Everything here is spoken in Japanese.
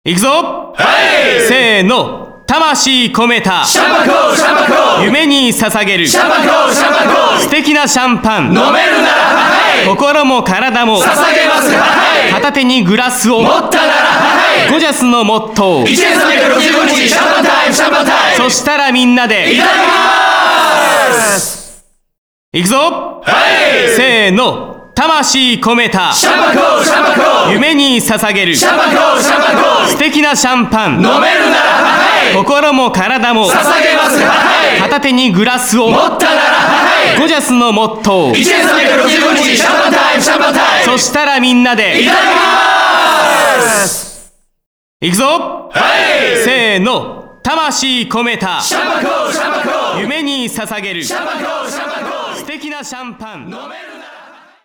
いくぞ、 はいせーの、魂込めたシャンパコシャンパコ夢に捧げるシャンパコシャンパコ素敵なシャンパン、 飲めるならはい心も体も捧げますはい片手にグラスを持ったならはいゴジャスのモットー、 1365日シャンパンタイムシャンパンタイムそしたらみんなでいただきますいくぞ、 はいせーの、魂込めたシャンパコシャンパコ夢に捧げるシャンパコシャンパコ素敵なシャンパン、 飲めるならはい心も体も捧げますはい片手にグラスを持ったならはいゴジャスのモットー、 1365日シャンパンタイムシャンパンタイムそしたらみんなでいただきますいくぞ、 はいせーの、魂込めたシャンパコシャンパコ夢に捧げるシャンパコシャンパコ素敵なシャンパン、 飲めるな